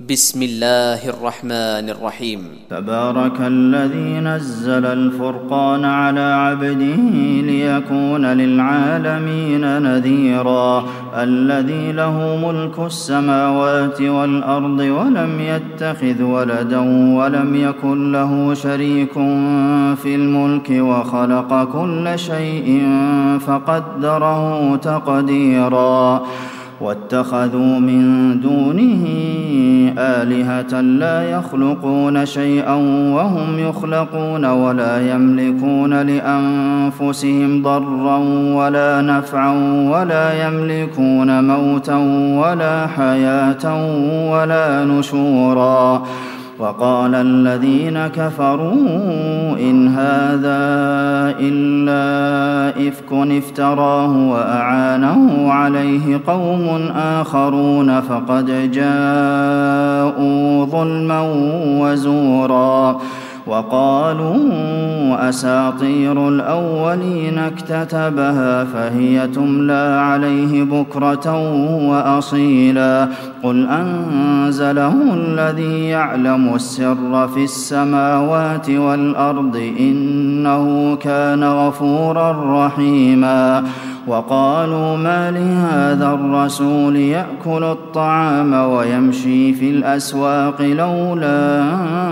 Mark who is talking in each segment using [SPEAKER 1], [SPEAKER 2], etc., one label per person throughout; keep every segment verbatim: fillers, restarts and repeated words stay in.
[SPEAKER 1] بسم الله الرحمن الرحيم.
[SPEAKER 2] تبارك الذي نزل الفرقان على عبده ليكون للعالمين نذيرا. الذي له ملك السماوات والأرض ولم يتخذ ولدا ولم يكن له شريك في الملك وخلق كل شيء فقدره تقديرا. واتخذوا من دونه آلهة لا يخلقون شيئا وهم يخلقون ولا يملكون لأنفسهم ضرا ولا نفعا ولا يملكون موتا ولا حياة ولا نشورا. وقال الذين كفروا إن هذا إلا إفك افتراه وأعانه عليه قوم آخرون فقد جاءوا ظلما وزورا. وقالوا أساطير الأولين اكتتبها فهي تملى عليه بكرة وأصيلا. قل أنزله الذي يعلم السر في السماوات والأرض إنه كان غفورا رحيما. وقالوا ما لهذا الرسول يأكل الطعام ويمشي في الأسواق لولا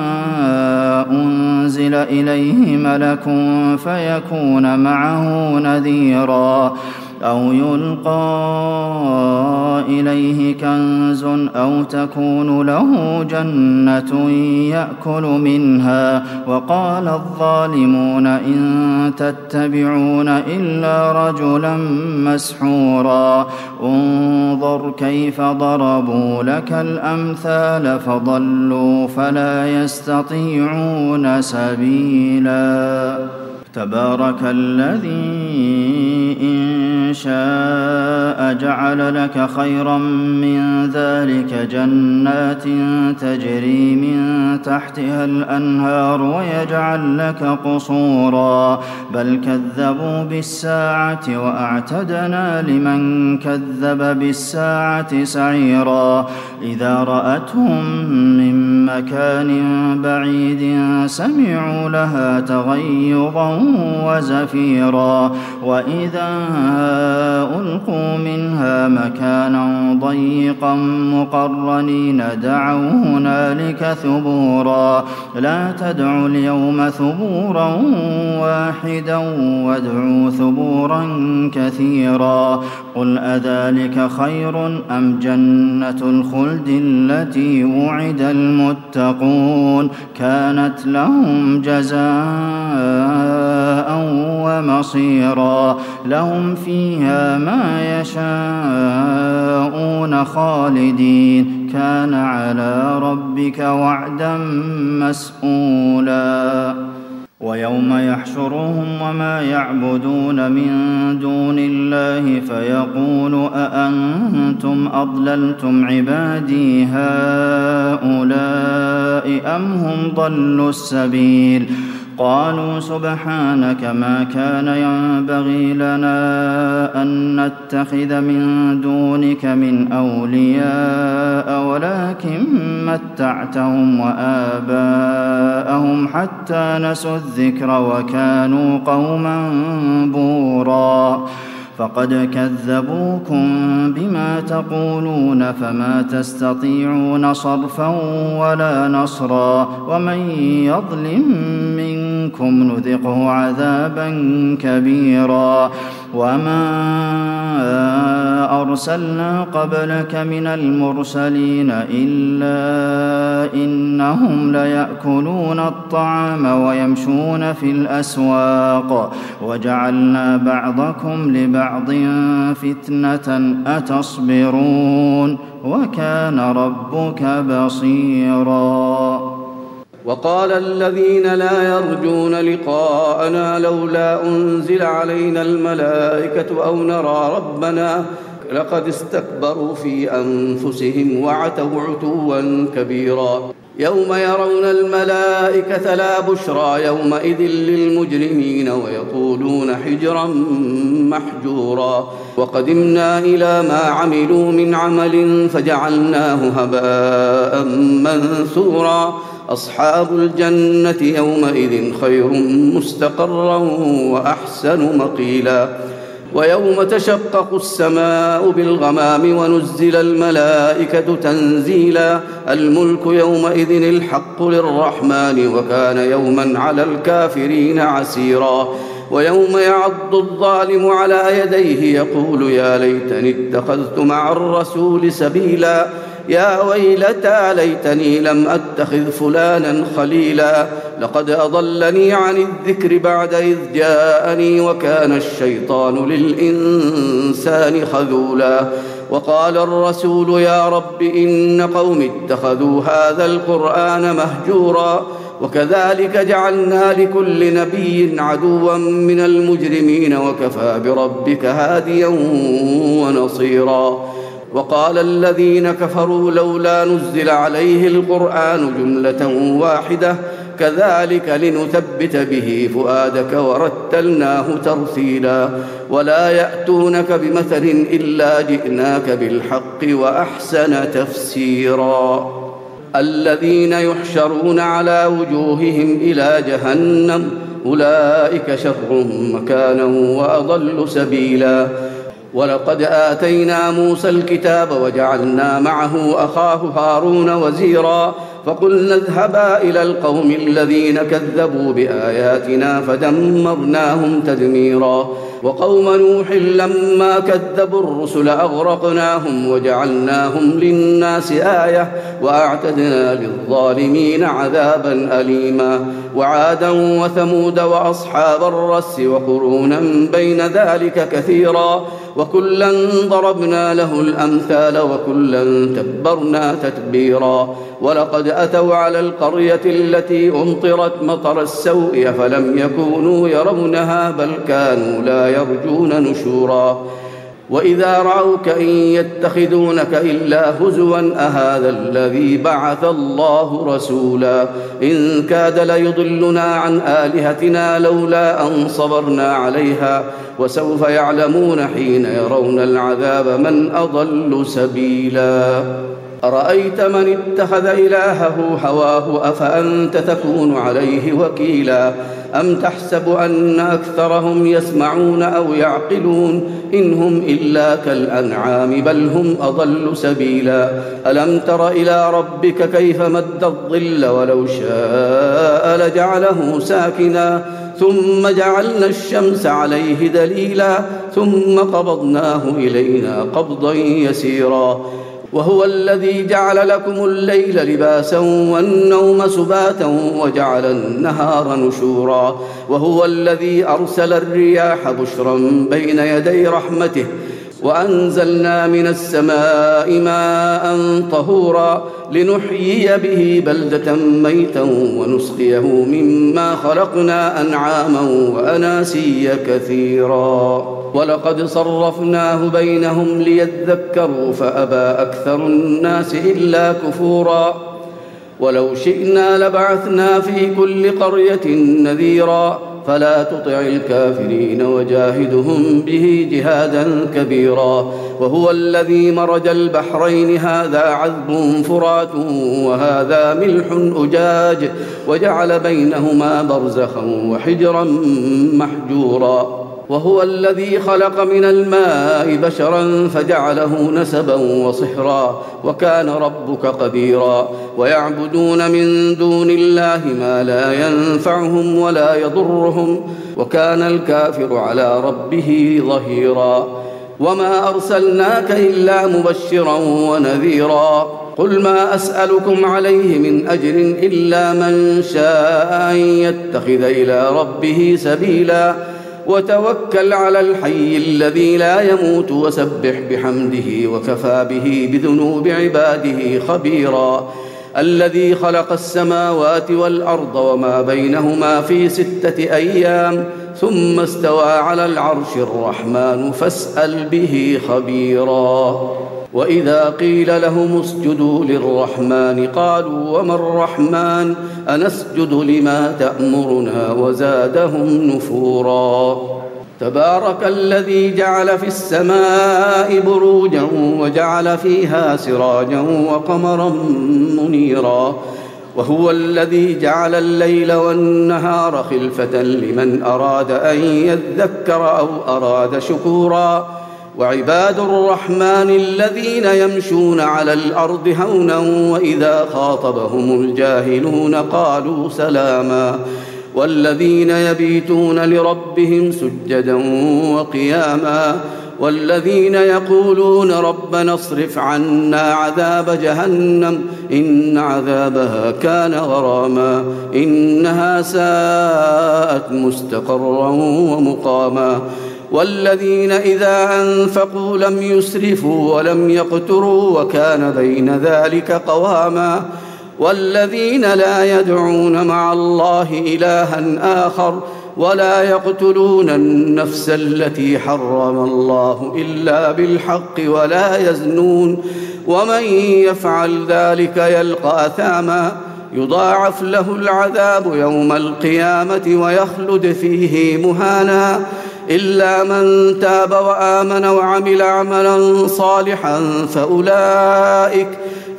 [SPEAKER 2] أنزل إليه ملك فيكون معه نذيرا أو يلقى إليه كنز أو تكون له جنة يأكل منها. وقال الظالمون إن تتبعون إلا رجلا مسحورا. انظر كيف ضربوا لك الأمثال فضلوا فلا يستطيعون سبيلا. تبارك الذي إن شاء جعل لك خيرا من ذلك جنات تجري من تحتها الأنهار ويجعل لك قصورا. بل كذبوا بالساعة وأعتدنا لمن كذب بالساعة سعيرا. إذا رأتهم من مكان بعيد سمعوا لها تغيظا وزفيرا. وإذا ألقوا منها مكانا ضيقا مقرنين دعوا هنالك ثبورا. لا تدعوا اليوم ثبورا واحدا وادعوا ثبورا كثيرا. قل أذلك خير أم جنة الخلد التي وعد المتقون كانت لهم جزاء ومصيرا. لهم فيها ما يشاءون خالدين كان على ربك وعدا مسئولا. ويوم يحشرهم وما يعبدون من دون الله فيقول أأنتم أضللتم عبادي هؤلاء أم هم ضلوا السبيل. قالوا سبحانك ما كان ينبغي لنا أن نتخذ من دونك من أولياء ولكن متعتهم وآباءهم حتى نسوا الذكر وكانوا قوما بورا. فقد كذبوكم بما تقولون فما تستطيعون صرفا ولا نصرا. ومن يظلم منكم نذقه عذابا كبيرا. وما أرسلنا قبلك من المرسلين إلا إنهم ليأكلون الطعام ويمشون في الأسواق وجعلنا بعضكم لبعض فتنة أتصبرون وكان ربك بصيرا.
[SPEAKER 3] وقال الذين لا يرجون لقاءنا لولا أنزل علينا الملائكة أو نرى ربنا لقد استكبروا في أنفسهم وعتوا عتوا كبيرا. يوم يرون الملائكة لا بشرى يومئذ للمجرمين ويقولون حجرا محجورا وقدمنا إلى ما عملوا من عمل فجعلناه هباء منثورا أصحاب الجنة يومئذ خير مستقرا وأحسن مقيلا ويوم تشقق السماء بالغمام ونزل الملائكة تنزيلا الملك يومئذ الحق للرحمن وكان يوما على الكافرين عسيرا ويوم يعض الظالم على يديه يقول يا ليتني اتخذت مع الرسول سبيلا يا ويلتى ليتني لم أتخذ فلانا خليلا لقد أضلني عن الذكر بعد إذ جاءني وكان الشيطان للإنسان خذولا وقال الرسول يا رب إن قوم اتخذوا هذا القرآن مهجورا وكذلك جعلنا لكل نبي عدوا من المجرمين وكفى بربك هاديا ونصيرا وقال الذين كفروا لولا نزل عليه القرآن جملة واحدة كذلك لنثبت به فؤادك ورتلناه ترتيلا ولا يأتونك بمثل إلا جئناك بالحق وأحسن تفسيرا الذين يحشرون على وجوههم إلى جهنم أولئك شر مكانا وأضل سبيلا ولقد آتينا موسى الكتاب وجعلنا معه أخاه هارون وزيرا فقلنا اذهبا إلى القوم الذين كذبوا بآياتنا فدمرناهم تدميرا وقوم نوح لما كذبوا الرسل أغرقناهم وجعلناهم للناس آية وأعتدنا للظالمين عذابا أليما وعادا وثمود وأصحاب الرس وقرونا بين ذلك كثيرا وكلا ضربنا له الأمثال وكلا تبرنا تتبيرا ولقد أتوا على القرية التي أمطرت مطر السوء فلم يكونوا يرونها بل كانوا لا يرجون نشورا وإذا رأوك إن يتخذونك إلا هزوا أهذا الذي بعث الله رسولا إن كاد ليضلنا عن آلهتنا لولا أن صبرنا عليها وسوف يعلمون حين يرون العذاب من أضل سبيلا أرأيت من اتخذ إلهه هواه أفأنت تكون عليه وكيلا أم تحسب أن أكثرهم يسمعون أو يعقلون إن هم إلا كالأنعام بل هم أضل سبيلا ألم تر إلى ربك كيف مد الظل ولو شاء لجعله ساكنا ثم جعلنا الشمس عليه دليلا ثم قبضناه إلينا قبضا يسيرا وهو الذي جعل لكم الليل لباسا والنوم سباتا وجعل النهار نشورا وهو الذي أرسل الرياح بشرا بين يدي رحمته وأنزلنا من السماء ماء طهورا لنحيي به بلدة ميتا ونسقيه مما خلقنا أنعاما وأناسيا كثيرا ولقد صرفناه بينهم ليذكروا فأبى أكثر الناس إلا كفورا ولو شئنا لبعثنا في كل قرية نذيرا فلا تطع الكافرين وجاهدهم به جهادا كبيرا وهو الذي مرج البحرين هذا عذب فرات وهذا ملح أجاج وجعل بينهما برزخا وحجرا محجورا وهو الذي خلق من الماء بشرا فجعله نسبا وصهرا وكان ربك قديرا ويعبدون من دون الله ما لا ينفعهم ولا يضرهم وكان الكافر على ربه ظهيرا وما أرسلناك إلا مبشرا ونذيرا قل ما أسألكم عليه من أجر إلا من شاء أن يتخذ إلى ربه سبيلا وتوكل على الحي الذي لا يموت وسبح بحمده وكفى به بذنوب عباده خبيرا الذي خلق السماوات والأرض وما بينهما في ستة أيام ثم استوى على العرش الرحمن فاسأل به خبيرا وإذا قيل لهم اسجدوا للرحمن قالوا وما الرحمن أنسجد لما تأمرنا وزادهم نفورا. تبارك الذي جعل في السماء بروجا وجعل فيها سراجا وقمرا منيرا، وهو الذي جعل الليل والنهار خلفة لمن أراد أن يذكر أو أراد شكورا. وعباد الرحمن الذين يمشون على الأرض هونا وإذا خاطبهم الجاهلون قالوا سلاما، والذين يبيتون لربهم سجدا وقياما، والذين يقولون ربنا اصرف عنا عذاب جهنم إن عذابها كان غراما إنها ساءت مستقرا ومقاما، والذين إذا أنفقوا لم يسرفوا ولم يقتروا وكان بين ذلك قواما، والذين لا يدعون مع الله إلها آخر ولا يقتلون النفس التي حرم الله إلا بالحق ولا يزنون، ومن يفعل ذلك يلقى أثاما يضاعف له العذاب يوم القيامة ويخلد فيه مهانا، إلا من تاب وآمن وعمل عملا صالحا فأولئك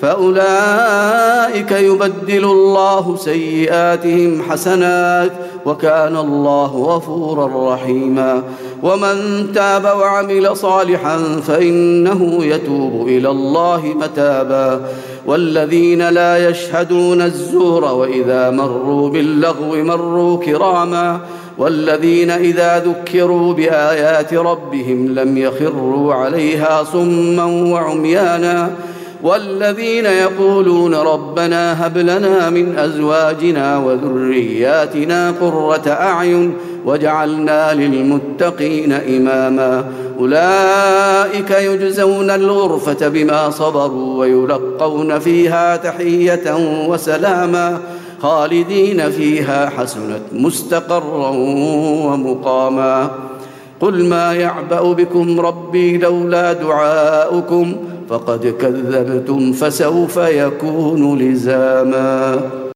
[SPEAKER 3] فأولئك يبدل الله سيئاتهم حسنات وكان الله غفورا رحيما. ومن تاب وعمل صالحا فإنه يتوب إلى الله متابا، والذين لا يشهدون الزور وإذا مروا باللغو مروا كراما، والذين إذا ذكروا بآيات ربهم لم يخروا عليها صما وعميانا، والذين يقولون ربنا هب لنا من أزواجنا وذرياتنا قرة أعين واجعلنا للمتقين إماما، أولئك يجزون الغرفة بما صبروا ويلقون فيها تحية وسلاما خالدين فيها حسنت مستقرا ومقاما. قل ما يعبأ بكم ربي لولا دعاؤكم فقد كذبتم فسوف يكون لزاما.